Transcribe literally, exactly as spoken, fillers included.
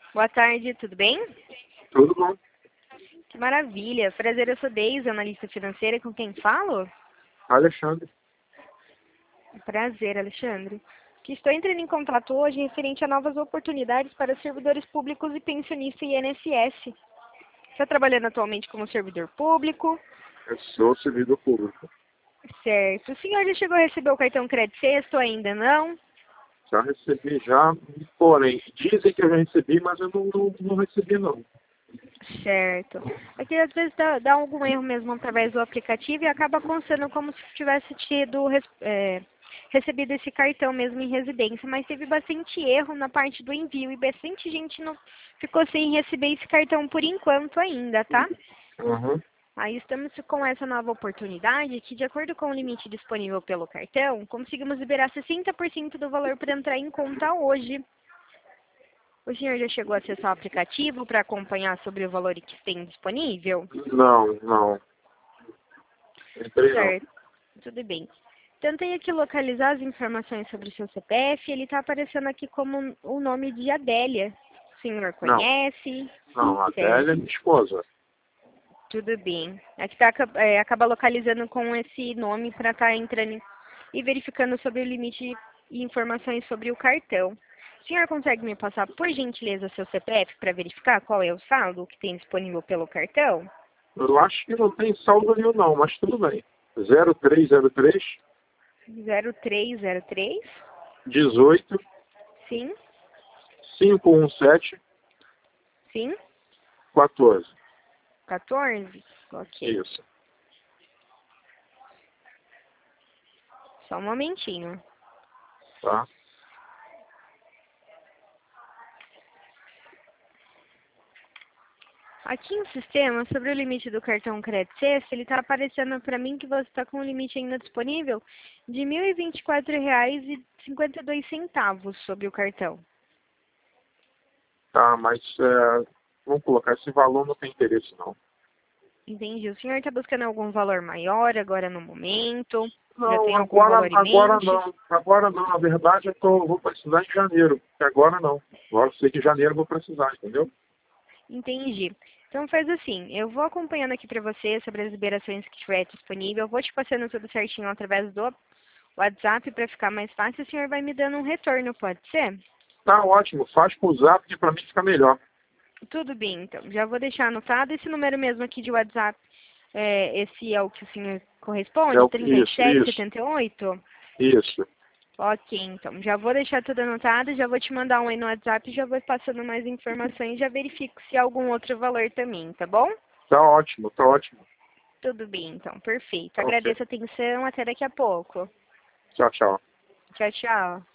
Boa tarde, tudo bem? Tudo bom? Que maravilha. Prazer, eu sou Deise, analista financeira, com quem falo? Alexandre. Prazer, Alexandre. Que estou entrando em contato hoje referente a novas oportunidades para servidores públicos e pensionistas I N S S. Está trabalhando atualmente como servidor público? Eu sou servidor público. Certo. O senhor já chegou a receber o cartão Crédito Sexto ou ainda não? Já recebi, já, porém, dizem que eu já recebi, mas eu não, não, não recebi não. Certo. Aqui às vezes dá, dá algum erro mesmo através do aplicativo e acaba constando como se tivesse tido res- é, recebido esse cartão mesmo em residência, mas teve bastante erro na parte do envio e bastante gente não ficou sem receber esse cartão por enquanto ainda, tá? Uhum. Aí estamos com essa nova oportunidade que, de acordo com o limite disponível pelo cartão, conseguimos liberar sessenta por cento do valor para entrar em conta hoje. O senhor já chegou a acessar o aplicativo para acompanhar sobre o valor que tem disponível? Não, não. Entrei não. Certo, tudo bem. Tentei aqui localizar as informações sobre o seu C P F, ele está aparecendo aqui como o nome de Adélia. O senhor Não, conhece? não. A Certo, Adélia é minha esposa. tudo bem. Aqui tá, é, acaba localizando com esse nome para estar entrando em- e verificando sobre o limite e informações sobre o cartão. O senhor consegue me passar, por gentileza, seu C P F para verificar qual é o saldo que tem disponível pelo cartão? Eu acho que não tem saldo nenhum não, mas tudo bem. zero três zero três, zero três zero três, dezoito, sim, cinco um sete, sim, quatorze. quatorze, ok. Isso. Só um momentinho. Tá? Aqui no sistema, sobre o limite do cartão Crédito Sexta, ele está aparecendo para mim que você está com um limite ainda disponível de mil e vinte e quatro reais e cinquenta e dois centavos sobre o cartão. Tá, mas é, vamos colocar, esse valor não tem interesse não. Entendi. O senhor está buscando algum valor maior agora no momento? Já Não, tem algum agora, valor em agora mente? não. Agora não. Na verdade, eu tô, vou precisar em janeiro. Porque agora não. Agora eu sei que em janeiro eu vou precisar, entendeu? Entendi. Então faz assim, eu vou acompanhando aqui para você sobre as liberações que tiver disponível, eu vou te passando tudo certinho através do WhatsApp para ficar mais fácil, o senhor vai me dando um retorno, pode ser? Tá ótimo. Faz pro zap que pra mim fica melhor. Tudo bem, então. Já vou deixar anotado esse número mesmo aqui de WhatsApp. É, esse é o que o senhor É corresponde? o, isso, trinta e sete isso, setenta e oito? isso. Ok, então. Já vou deixar tudo anotado, já vou te mandar um aí no WhatsApp, já vou passando mais informações, já verifico se há algum outro valor também, tá bom? Tá ótimo, tá ótimo. Tudo bem, então. Perfeito. Ok. Agradeço a atenção. Até daqui a pouco. Tchau, tchau. Tchau, tchau.